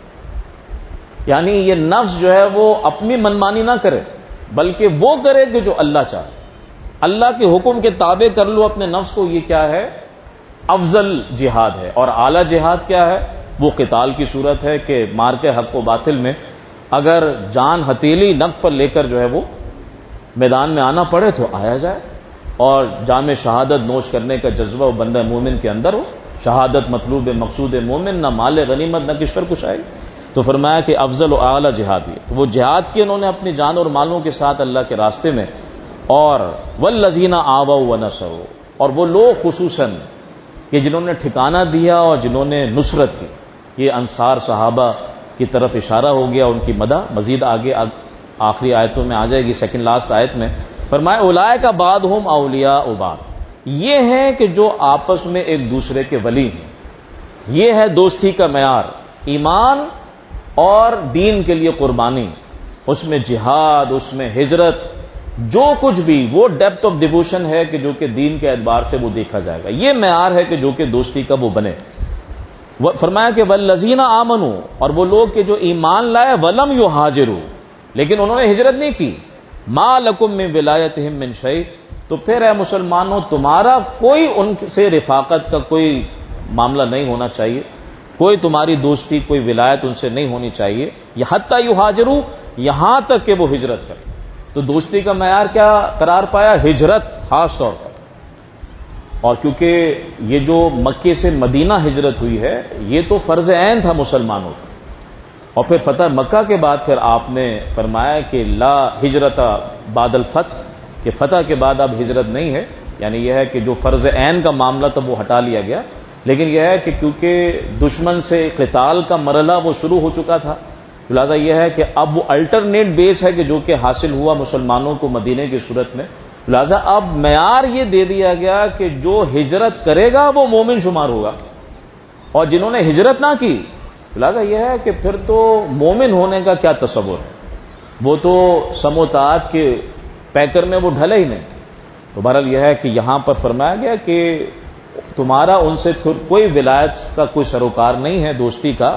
Speaker 1: یعنی یہ نفس جو ہے وہ اپنی منمانی نہ کرے، بلکہ وہ کرے کہ جو اللہ چاہے، اللہ کے حکم کے تابع کر لو اپنے نفس کو. یہ کیا ہے؟ افضل جہاد ہے. اور اعلی جہاد کیا ہے؟ وہ قتال کی صورت ہے کہ مار کے حق و باطل میں اگر جان ہتھیلی نفس پر لے کر جو ہے وہ میدان میں آنا پڑے تو آیا جائے، اور جام شہادت نوش کرنے کا جذبہ و بندہ مومن کے اندر ہو. شہادت مطلوب مقصود مومن، نہ مال غنیمت نہ کشور کشائی. تو فرمایا کہ افضل و اعلی جہاد ہے. تو وہ جہاد کی انہوں نے اپنی جان اور مالوں کے ساتھ اللہ کے راستے میں. اور والذین آووا ونصروا، اور وہ لوگ خصوصاً کہ جنہوں نے ٹھکانہ دیا اور جنہوں نے نصرت کی. یہ انصار صحابہ کی طرف اشارہ ہو گیا، ان کی مدح مزید آگے آخری آیتوں میں آ جائے گی. سیکنڈ لاسٹ آیت میں فرمایا اولئک بعضهم اولیاء بعض، یہ ہیں کہ جو آپس میں ایک دوسرے کے ولی ہیں. یہ ہے دوستی کا معیار، ایمان اور دین کے لیے قربانی، اس میں جہاد، اس میں ہجرت، جو کچھ بھی وہ ڈیپتھ آف ڈیووشن ہے کہ جو کہ دین کے اعتبار سے وہ دیکھا جائے گا. یہ معیار ہے کہ جو کہ دوستی کا وہ بنے. فرمایا کہ والذین آمنوا، اور وہ لوگ کہ جو ایمان لائے، ولم یہاجروا، لیکن انہوں نے ہجرت نہیں کی. ما لکم من ولایتہم من شیء، تو پھر اے مسلمانوں تمہارا کوئی ان سے رفاقت کا کوئی معاملہ نہیں ہونا چاہیے، کوئی تمہاری دوستی، کوئی ولایت ان سے نہیں ہونی چاہیے، یہ حتی یہاجروا، یہاں تک کہ وہ ہجرت کریں۔ تو دوستی کا معیار کیا قرار پایا؟ ہجرت خاص طور پر۔ اور کیونکہ یہ جو مکے سے مدینہ ہجرت ہوئی ہے یہ تو فرض عین تھا مسلمانوں کا، اور پھر فتح مکہ کے بعد پھر آپ نے فرمایا کہ لا ہجرت بعد الفتح، کہ فتح کے بعد اب ہجرت نہیں ہے، یعنی یہ ہے کہ جو فرض عین کا معاملہ تھا وہ ہٹا لیا گیا، لیکن یہ ہے کہ کیونکہ دشمن سے قتال کا مرحلہ وہ شروع ہو چکا تھا، لہٰذا یہ ہے کہ اب وہ الٹرنیٹ بیس ہے کہ جو کہ حاصل ہوا مسلمانوں کو مدینے کی صورت میں، لہٰذا اب معیار یہ دے دیا گیا کہ جو ہجرت کرے گا وہ مومن شمار ہوگا، اور جنہوں نے ہجرت نہ کی، لہٰذا یہ ہے کہ پھر تو مومن ہونے کا کیا تصور ہے، وہ تو سموتات کے پیکر میں وہ ڈھلے ہی نہیں۔ تو بہرحال یہ ہے کہ یہاں پر فرمایا گیا کہ تمہارا ان سے کوئی ولایت کا کوئی سروکار نہیں ہے، دوستی کا،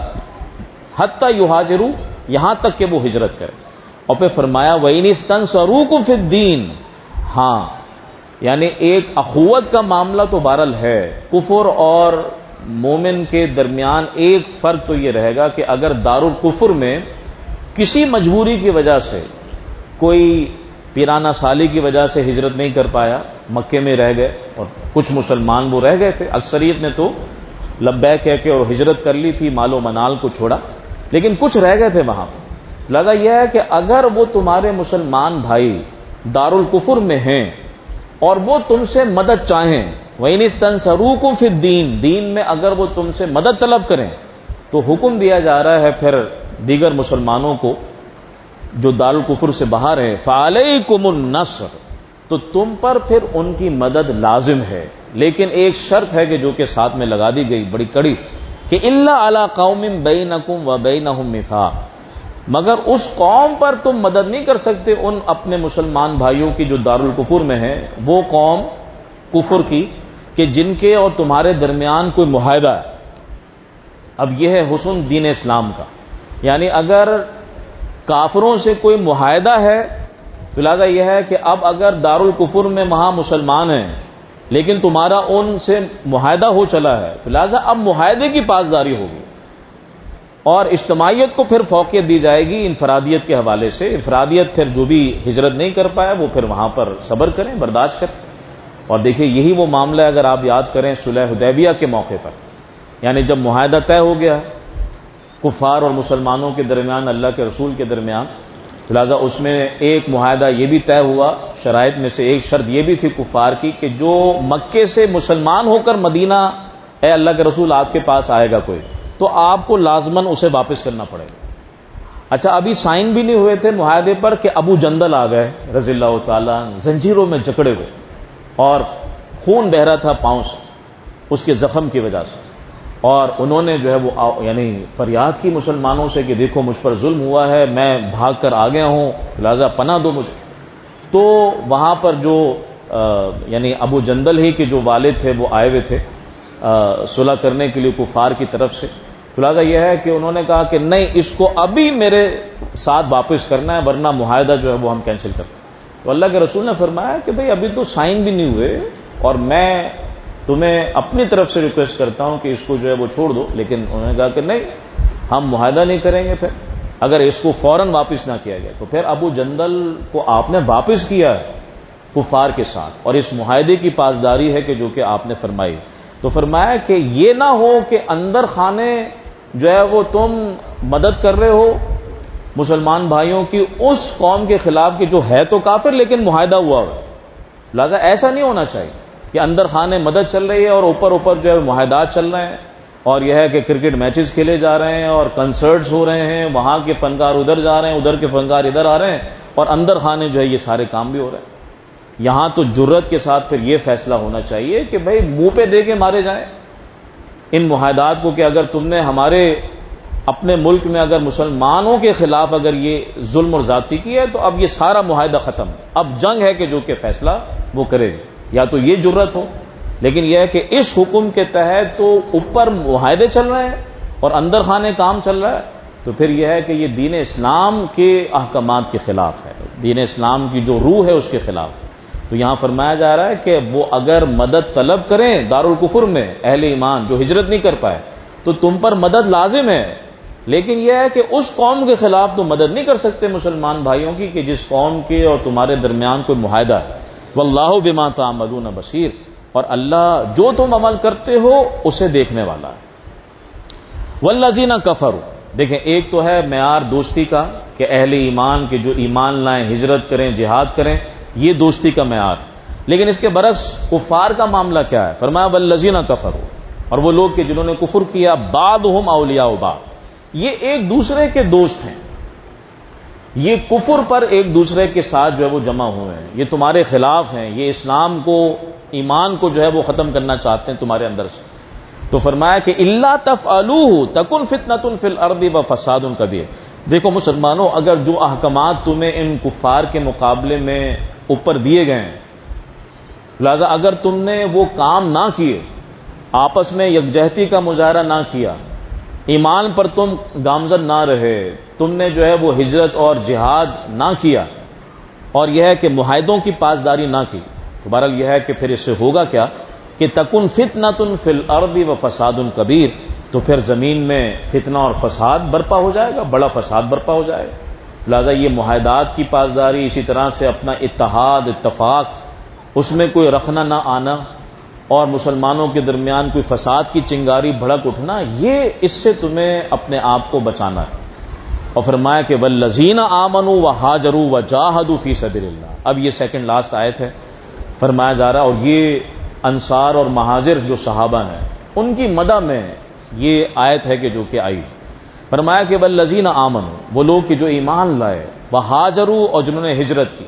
Speaker 1: حتی یہاجروا، یہاں تک کہ وہ ہجرت کرے۔ اور پھر فرمایا وَإِنِ اسْتَنصَرُوكُمْ فِي الدِّينِ، ہاں یعنی ایک اخوت کا معاملہ تو بہرحال ہے، کفر اور مومن کے درمیان ایک فرق تو یہ رہے گا کہ اگر دارالکفر میں کسی مجبوری کی وجہ سے کوئی پیرانہ سالی کی وجہ سے ہجرت نہیں کر پایا، مکے میں رہ گئے، اور کچھ مسلمان وہ رہ گئے تھے، اکثریت نے تو لبیک کہہ کے اور ہجرت کر لی تھی، مال و منال کو چھوڑا، لیکن کچھ رہ گئے تھے وہاں پر۔ لہذا یہ ہے کہ اگر وہ تمہارے مسلمان بھائی دارالکفر میں ہیں اور وہ تم سے مدد چاہیں، وَإِنِ اسْتَنصَرُوكُمْ فِي الدِّينِ، دین میں اگر وہ تم سے مدد طلب کریں، تو حکم دیا جا رہا ہے پھر دیگر مسلمانوں کو جو دارالکفر سے باہر ہیں، فَعَلَيْكُمُ النَّصْرُ، تو تم پر پھر ان کی مدد لازم ہے، لیکن ایک شرط ہے کہ جو کہ ساتھ میں لگا دی گئی بڑی کڑی، کہ إِلَّا عَلَىٰ قَوْمٍ بَيْنَكُمْ وَبَيْنَهُمْ مِيثَاقٌ، مگر اس قوم پر تم مدد نہیں کر سکتے ان اپنے مسلمان بھائیوں کی جو دارالکفر میں ہیں، وہ قوم کفر کی کہ جن کے اور تمہارے درمیان کوئی معاہدہ ہے۔ اب یہ ہے حسن دین اسلام کا، یعنی اگر کافروں سے کوئی معاہدہ ہے تو لہذا یہ ہے کہ اب اگر دارالکفر میں وہاں مسلمان ہیں لیکن تمہارا ان سے معاہدہ ہو چلا ہے، تو لہذا اب معاہدے کی پاسداری ہوگی، اور اجتماعیت کو پھر فوقیت دی جائے گی انفرادیت کے حوالے سے۔ انفرادیت پھر جو بھی ہجرت نہیں کر پایا وہ پھر وہاں پر صبر کریں، برداشت کریں۔ اور دیکھیں یہی وہ معاملہ ہے، اگر آپ یاد کریں صلح حدیبیہ کے موقع پر، یعنی جب معاہدہ طے ہو گیا کفار اور مسلمانوں کے درمیان، اللہ کے رسول کے درمیان، لہذا اس میں ایک معاہدہ یہ بھی طے ہوا، شرائط میں سے ایک شرط یہ بھی تھی کفار کی کہ جو مکے سے مسلمان ہو کر مدینہ اے اللہ کے رسول آپ کے پاس آئے گا کوئی، تو آپ کو لازماً اسے واپس کرنا پڑے گا۔ اچھا ابھی سائن بھی نہیں ہوئے تھے معاہدے پر کہ ابو جندل آ گئے رضی اللہ تعالیٰ، زنجیروں میں جکڑے ہوئے اور خون بہ رہا تھا پاؤں سے اس کے زخم کی وجہ سے، اور انہوں نے جو ہے وہ یعنی فریاد کی مسلمانوں سے کہ دیکھو مجھ پر ظلم ہوا ہے، میں بھاگ کر آ گیا ہوں، لہذا پناہ دو مجھے۔ تو وہاں پر جو یعنی ابو جندل ہی کے جو والد تھے وہ آئے ہوئے تھے صلح کرنے کے لیے کفار کی طرف سے، تو لہذا یہ ہے کہ انہوں نے کہا کہ نہیں، اس کو ابھی میرے ساتھ واپس کرنا ہے ورنہ معاہدہ جو ہے وہ ہم کینسل کرتے ہیں۔ تو اللہ کے رسول نے فرمایا کہ بھئی ابھی تو سائن بھی نہیں ہوئے، اور میں تمہیں اپنی طرف سے ریکویسٹ کرتا ہوں کہ اس کو جو ہے وہ چھوڑ دو، لیکن انہوں نے کہا کہ نہیں، ہم معاہدہ نہیں کریں گے پھر اگر اس کو فوراً واپس نہ کیا گیا۔ تو پھر ابو جندل کو آپ نے واپس کیا ہے کفار کے ساتھ، اور اس معاہدے کی پاسداری ہے کہ جو کہ آپ نے فرمائی۔ تو فرمایا کہ یہ نہ ہو کہ اندر خانے جو ہے وہ تم مدد کر رہے ہو مسلمان بھائیوں کی اس قوم کے خلاف کہ جو ہے تو کافر لیکن معاہدہ ہوا ہو، لہذا ایسا نہیں ہونا چاہیے کہ اندر خانے مدد چل رہی ہے اور اوپر اوپر جو ہے معاہدات چل رہے ہیں، اور یہ ہے کہ کرکٹ میچز کھیلے جا رہے ہیں اور کنسرٹس ہو رہے ہیں، وہاں کے فنکار ادھر جا رہے ہیں، ادھر کے فنکار ادھر آ رہے ہیں، اور اندر خانے جو ہے یہ سارے کام بھی ہو رہے ہیں۔ یہاں تو جرت کے ساتھ پھر یہ فیصلہ ہونا چاہیے کہ بھئی منہ پہ دے کے مارے جائیں ان معاہدات کو، کہ اگر تم نے ہمارے اپنے ملک میں اگر مسلمانوں کے خلاف اگر یہ ظلم اور زیادتی کی ہے تو اب یہ سارا معاہدہ ختم ہے، اب جنگ ہے کہ جو کہ فیصلہ وہ کرے گی، یا تو یہ جرت ہو۔ لیکن یہ ہے کہ اس حکم کے تحت تو اوپر معاہدے چل رہے ہیں اور اندر خانے کام چل رہا ہے، تو پھر یہ ہے کہ یہ دین اسلام کے احکامات کے خلاف ہے، دین اسلام کی جو روح ہے اس کے خلاف ہے۔ تو یہاں فرمایا جا رہا ہے کہ وہ اگر مدد طلب کریں دارالکفر میں اہل ایمان جو ہجرت نہیں کر پائے تو تم پر مدد لازم ہے، لیکن یہ ہے کہ اس قوم کے خلاف تو مدد نہیں کر سکتے مسلمان بھائیوں کی کہ جس قوم کے اور تمہارے درمیان کوئی معاہدہ ہے۔ واللہ بما تعملون بصیر، اور اللہ جو تم عمل کرتے ہو اسے دیکھنے والا ہے۔ والذین کفروا، دیکھیں ایک تو ہے معیار دوستی کا کہ اہل ایمان کے جو ایمان لائیں، ہجرت کریں، جہاد کریں، یہ دوستی کا معیار، لیکن اس کے برعکس کفار کا معاملہ کیا ہے؟ فرمایا والذین کفروا، اور وہ لوگ کہ جنہوں نے کفر کیا، بعضهم اولیاء بعض، یہ ایک دوسرے کے دوست ہیں، یہ کفر پر ایک دوسرے کے ساتھ جو ہے وہ جمع ہوئے ہیں، یہ تمہارے خلاف ہیں، یہ اسلام کو، ایمان کو جو ہے وہ ختم کرنا چاہتے ہیں تمہارے اندر سے۔ تو فرمایا کہ الا تفعلوه تکن فتنۃ فی الارض وفساد کبیر۔ دیکھو مسلمانوں، اگر جو احکامات تمہیں ان کفار کے مقابلے میں اوپر دیے گئے ہیں، لہذا اگر تم نے وہ کام نہ کیے، آپس میں یکجہتی کا مظاہرہ نہ کیا، ایمان پر تم گامزن نہ رہے، تم نے جو ہے وہ ہجرت اور جہاد نہ کیا، اور یہ ہے کہ معاہدوں کی پاسداری نہ کی، تو بہرحال یہ ہے کہ پھر اس سے ہوگا کیا کہ تکن فتنۃ فی الارض وفساد کبیر، تو پھر زمین میں فتنہ اور فساد برپا ہو جائے گا، بڑا فساد برپا ہو جائے گا۔ لہذا یہ معاہدات کی پاسداری، اسی طرح سے اپنا اتحاد، اتفاق، اس میں کوئی رکھنا نہ آنا، اور مسلمانوں کے درمیان کوئی فساد کی چنگاری بھڑک اٹھنا، یہ اس سے تمہیں اپنے آپ کو بچانا ہے۔ اور فرمایا کہ والذین آمنوا وہاجروا وجاہدوا فی سبیل اللہ۔ اب یہ سیکنڈ لاسٹ آیت ہے، فرمایا جا رہا، اور یہ انصار اور مہاجر جو صحابہ ہیں ان کی مدح میں یہ آیت ہے کہ جو کہ آئی۔ فرمایا کہ والذین آمنوا، وہ لوگ کہ جو ایمان لائے، وہاجروا، اور جنہوں نے ہجرت کی،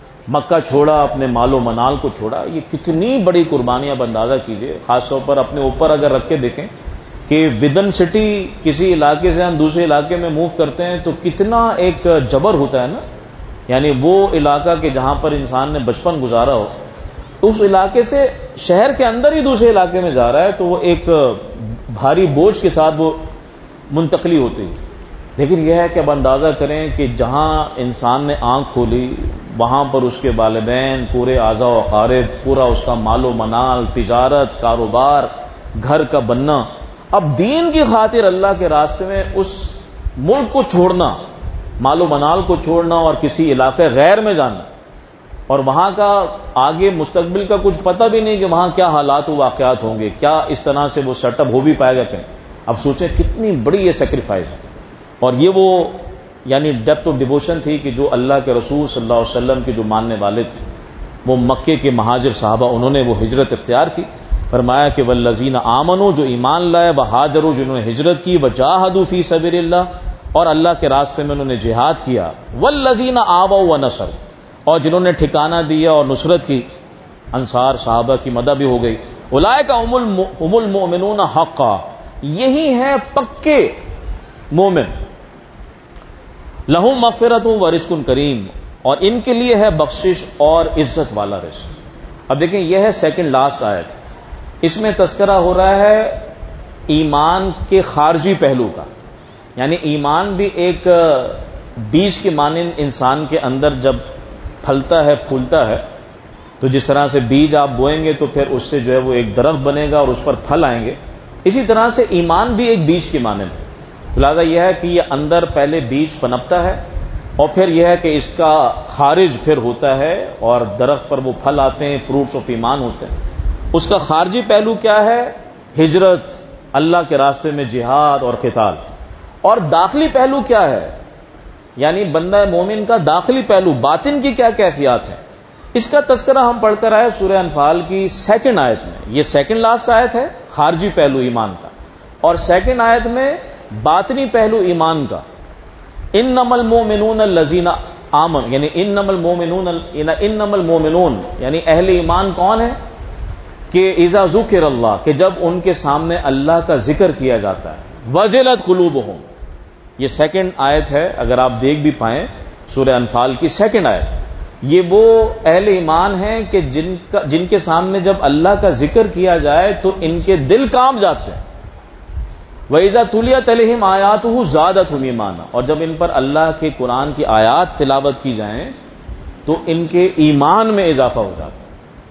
Speaker 1: مکہ چھوڑا، اپنے مال و منال کو چھوڑا، یہ کتنی بڑی قربانیاں اندازہ کیجئے، خاص طور پر اپنے اوپر اگر رکھ کے دیکھیں کہ ودن سٹی کسی علاقے سے ہم دوسرے علاقے میں موو کرتے ہیں تو کتنا ایک جبر ہوتا ہے نا، یعنی وہ علاقہ کہ جہاں پر انسان نے بچپن گزارا ہو، اس علاقے سے شہر کے اندر ہی دوسرے علاقے میں جا رہا ہے، تو وہ ایک بھاری بوجھ کے ساتھ وہ منتقلی ہوتی ہے۔ لیکن یہ ہے کہ اب اندازہ کریں کہ جہاں انسان نے آنکھ کھولی وہاں پر اس کے والدین، پورے اعضاء و اقارب، پورا اس کا مال و منال، تجارت، کاروبار، گھر کا بننا، اب دین کی خاطر اللہ کے راستے میں اس ملک کو چھوڑنا، مال و منال کو چھوڑنا اور کسی علاقے غیر میں جانا، اور وہاں کا آگے مستقبل کا کچھ پتہ بھی نہیں کہ وہاں کیا حالات و واقعات ہوں گے، کیا اس طرح سے وہ سیٹ اپ ہو بھی پائے گا کہ اب سوچیں کتنی بڑی یہ سیکریفائز ہے۔ اور یہ وہ یعنی ڈیپتھ آف ڈیووشن تھی کہ جو اللہ کے رسول صلی اللہ علیہ وسلم کے جو ماننے والے تھے، وہ مکے کے مہاجر صحابہ، انہوں نے وہ ہجرت اختیار کی۔ فرمایا کہ والذین آمنوا، جو ایمان لائے، وہاجروا، جنہوں نے ہجرت کی، وجاہدوا فی سبیل اللہ، اور اللہ کے راستے میں انہوں نے جہاد کیا، والذین آووا ونصروا، اور جنہوں نے ٹھکانہ دیا اور نصرت کی، انصار صحابہ کی مدح بھی ہو گئی۔ اولئک هم المؤمنون حقا، یہی ہیں پکے مومن۔ لہم مغفرۃ و رزق کریم، اور ان کے لیے ہے بخشش اور عزت والا رزق۔ اب دیکھیں یہ ہے سیکنڈ لاسٹ آیت، اس میں تذکرہ ہو رہا ہے ایمان کے خارجی پہلو کا، یعنی ایمان بھی ایک بیج کے مانند انسان کے اندر جب پھلتا ہے، پھولتا ہے، تو جس طرح سے بیج آپ بوئیں گے تو پھر اس سے جو ہے وہ ایک درخت بنے گا اور اس پر پھل آئیں گے، اسی طرح سے ایمان بھی ایک بیج کے مانند ہے۔ لہٰذا یہ ہے کہ یہ اندر پہلے بیج پنپتا ہے، اور پھر یہ ہے کہ اس کا خارج پھر ہوتا ہے اور درخت پر وہ پھل آتے ہیں، فروٹس آف ایمان ہوتے ہیں۔ اس کا خارجی پہلو کیا ہے؟ ہجرت، اللہ کے راستے میں جہاد اور قتال۔ اور داخلی پہلو کیا ہے؟ یعنی بندہ مومن کا داخلی پہلو، باطن کی کیا کیفیات ہیں، اس کا تذکرہ ہم پڑھ کر آئے سورہ انفال کی سیکنڈ آیت میں۔ یہ سیکنڈ لاسٹ آیت ہے خارجی پہلو ایمان کا، اور سیکنڈ آیت میں باطنی پہلو ایمان کا۔ انما المؤمنون الذین آمنوا، یعنی انما المؤمنون انما المؤمنون یعنی اہل ایمان کون ہے؟ کہ اذا ذکر اللہ، کہ جب ان کے سامنے اللہ کا ذکر کیا جاتا ہے، وجلت قلوبہم، یہ سیکنڈ آیت ہے، اگر آپ دیکھ بھی پائیں سورہ انفال کی سیکنڈ آیت، یہ وہ اہل ایمان ہیں کہ جن کا جن کے سامنے جب اللہ کا ذکر کیا جائے تو ان کے دل کانپ جاتے ہیں۔ وَإِذَا تُلِيَتْ عَلَيْهِمْ آيَاتُهُ زَادَتْهُمْ ایمانا، اور جب ان پر اللہ کے قرآن کی آیات تلاوت کی جائیں تو ان کے ایمان میں اضافہ ہو جاتا ہے.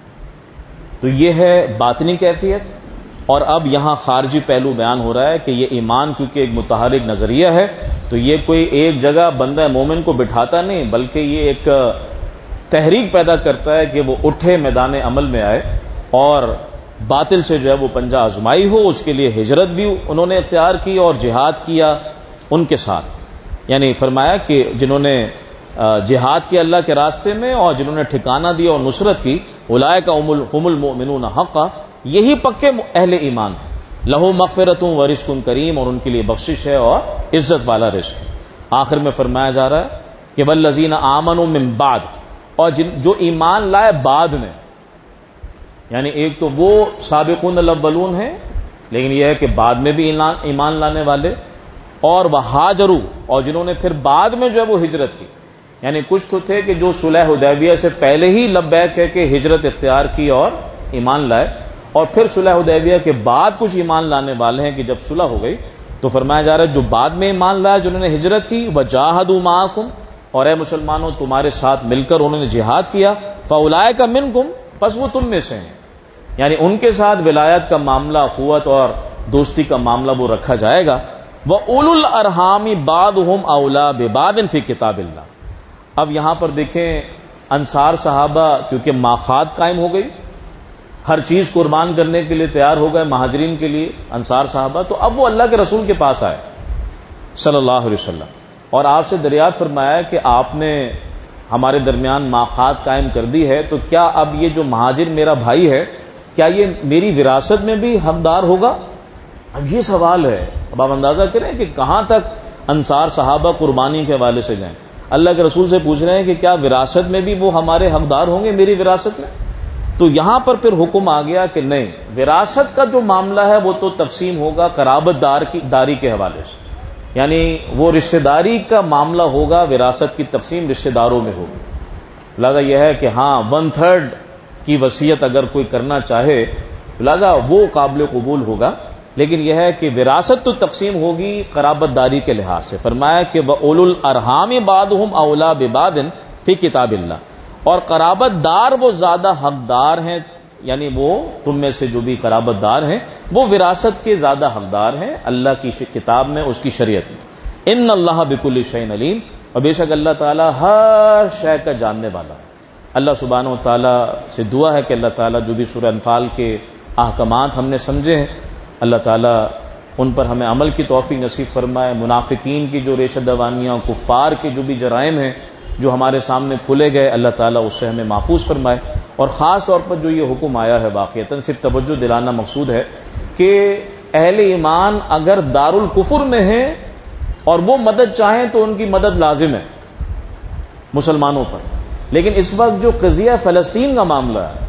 Speaker 1: تو یہ ہے باطنی کیفیت. اور اب یہاں خارجی پہلو بیان ہو رہا ہے کہ یہ ایمان کیونکہ ایک متحرک نظریہ ہے تو یہ کوئی ایک جگہ بندہ مومن کو بٹھاتا نہیں، بلکہ یہ ایک تحریک پیدا کرتا ہے کہ وہ اٹھے، میدان عمل میں آئے اور باطل سے جو ہے وہ پنجہ آزمائی ہو. اس کے لیے ہجرت بھی انہوں نے اختیار کی اور جہاد کیا ان کے ساتھ. یعنی فرمایا کہ جنہوں نے جہاد کیا اللہ کے راستے میں اور جنہوں نے ٹھکانہ دیا اور نصرت کی، اولئک هم المؤمنون حقا، یہی پکے اہل ایمان. لہو مغفرۃ و رزق کریم، اور ان کے لیے بخشش ہے اور عزت والا رزق. آخر میں فرمایا جا رہا ہے کہ والذین آمنوا من بعد، اور جن جو ایمان لائے بعد میں، یعنی ایک تو وہ سابقون الاولون ہیں لیکن یہ ہے کہ بعد میں بھی ایمان لانے والے، اور وہاجروا، اور جنہوں نے پھر بعد میں جو ہے وہ ہجرت کی. یعنی کچھ تو تھے کہ جو صلح حدیبیہ سے پہلے ہی لبیک ہے کہ ہجرت اختیار کی اور ایمان لائے، اور پھر صلح حدیبیہ کے بعد کچھ ایمان لانے والے ہیں کہ جب صلح ہو گئی تو فرمایا جا رہا ہے جو بعد میں ایمان لائے، جنہوں نے ہجرت کی، وجاہدوا معکم، اور اے مسلمانوں تمہارے ساتھ مل کر انہوں نے جہاد کیا، فاولئک منکم، پس وہ تم میں سے ہیں. یعنی ان کے ساتھ ولایت کا معاملہ، قوت اور دوستی کا معاملہ وہ رکھا جائے گا. وَأُولُو الْأَرْحَامِ بَعْضُهُمْ أَوْلَىٰ بِبَعْضٍ فِي کتاب اللہ. اب یہاں پر دیکھیں انصار صحابہ کیونکہ ماخات قائم ہو گئی، ہر چیز قربان کرنے کے لیے تیار ہو گئے مہاجرین کے لیے انصار صحابہ، تو اب وہ اللہ کے رسول کے پاس آئے صلی اللہ علیہ وسلم اور آپ سے دریافت فرمایا کہ آپ نے ہمارے درمیان ماخات قائم کر دی ہے، تو کیا اب یہ جو مہاجر میرا بھائی ہے کیا یہ میری وراثت میں بھی حقدار ہوگا؟ اب یہ سوال ہے. اب آپ اندازہ کریں کہ کہاں تک انصار صحابہ قربانی کے حوالے سے گئے. اللہ کے رسول سے پوچھ رہے ہیں کہ کیا وراثت میں بھی وہ ہمارے حقدار ہوں گے میری وراثت میں؟ تو یہاں پر پھر حکم آ گیا کہ نہیں، وراثت کا جو معاملہ ہے وہ تو تقسیم ہوگا قرابت دار کی داری کے حوالے سے، یعنی وہ رشتہ داری کا معاملہ ہوگا، وراثت کی تقسیم رشتہ داروں میں ہوگی. لہذا یہ ہے کہ ہاں ون تھرڈ کی وصیت اگر کوئی کرنا چاہے لہذا وہ قابل قبول ہوگا، لیکن یہ ہے کہ وراثت تو تقسیم ہوگی قرابت داری کے لحاظ سے. فرمایا کہ وَأُولُو الْأَرْحَامِ بَعْضُهُمْ أَوْلَىٰ بِبَعْضٍ فِي کتاب اللہ، اور قرابت دار وہ زیادہ حقدار ہیں، یعنی وہ تم میں سے جو بھی قرابت دار ہیں وہ وراثت کے زیادہ حقدار ہیں اللہ کی کتاب میں، اس کی شریعت میں. ان اللہ بکل شیء علیم، اور بے شک اللہ تعالیٰ ہر شے کا جاننے والا ہے. اللہ سبحانہ و تعالیٰ سے دعا ہے کہ اللہ تعالیٰ جو بھی سورہ انفال کے احکامات ہم نے سمجھے ہیں اللہ تعالیٰ ان پر ہمیں عمل کی توفیق نصیب فرمائے. منافقین کی جو ریشہ دوانیاں، کفار کے جو بھی جرائم ہیں جو ہمارے سامنے کھلے گئے اللہ تعالیٰ اس سے ہمیں محفوظ فرمائے. اور خاص طور پر جو یہ حکم آیا ہے واقعتاً صرف توجہ دلانا مقصود ہے کہ اہل ایمان اگر دارالکفر میں ہیں اور وہ مدد چاہیں تو ان کی مدد لازم ہے مسلمانوں پر، لیکن اس وقت جو قضیہ فلسطین کا معاملہ ہے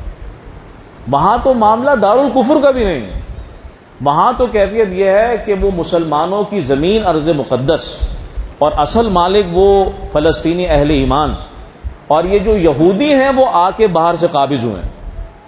Speaker 1: وہاں تو معاملہ دارالکفر کا بھی نہیں ہے. وہاں تو کیفیت یہ ہے کہ وہ مسلمانوں کی زمین ارض مقدس اور اصل مالک وہ فلسطینی اہل ایمان، اور یہ جو یہودی ہیں وہ آ کے باہر سے قابض ہوئے ہیں.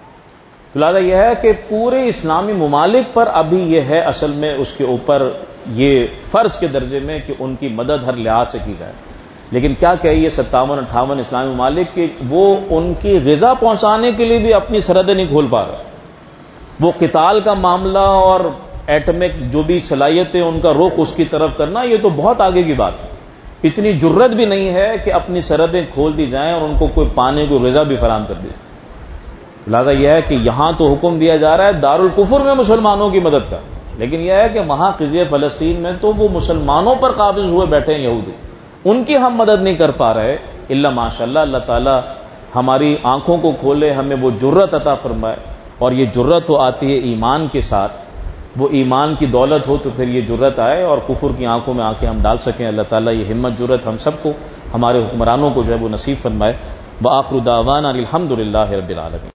Speaker 1: تو لہٰذا یہ ہے کہ پورے اسلامی ممالک پر ابھی یہ ہے اصل میں اس کے اوپر یہ فرض کے درجے میں کہ ان کی مدد ہر لحاظ سے کی جائے. لیکن کیا کہیے ستاون اٹھاون اسلامی ممالک کہ وہ ان کی غذا پہنچانے کے لیے بھی اپنی سرحدیں نہیں کھول پا رہے. وہ قتال کا معاملہ اور ایٹمک جو بھی صلاحیتیں ان کا رخ اس کی طرف کرنا یہ تو بہت آگے کی بات ہے. اتنی جرت بھی نہیں ہے کہ اپنی سرحدیں کھول دی جائیں اور ان کو کوئی پانی کو غذا بھی فراہم کر دی جائے. لہٰذا یہ ہے کہ یہاں تو حکم دیا جا رہا ہے دارالکفر میں مسلمانوں کی مدد کا، لیکن یہ ہے کہ وہاں قضیہ فلسطین میں تو وہ مسلمانوں پر قابض ہوئے بیٹھے ہیں یہودی، ان کی ہم مدد نہیں کر پا رہے. الا ماشاء اللہ اللہ تعالی ہماری آنکھوں کو کھولے، ہمیں وہ جرت عطا فرمائے. اور یہ جرت تو آتی ہے ایمان کے ساتھ، وہ ایمان کی دولت ہو تو پھر یہ جرت آئے اور کفر کی آنکھوں میں آنکھیں ہم ڈال سکیں. اللہ تعالیٰ یہ ہمت جرت ہم سب کو، ہمارے حکمرانوں کو جو ہے وہ نصیب فرمائے. وآخر دعوانا الحمد للہ رب العالمین.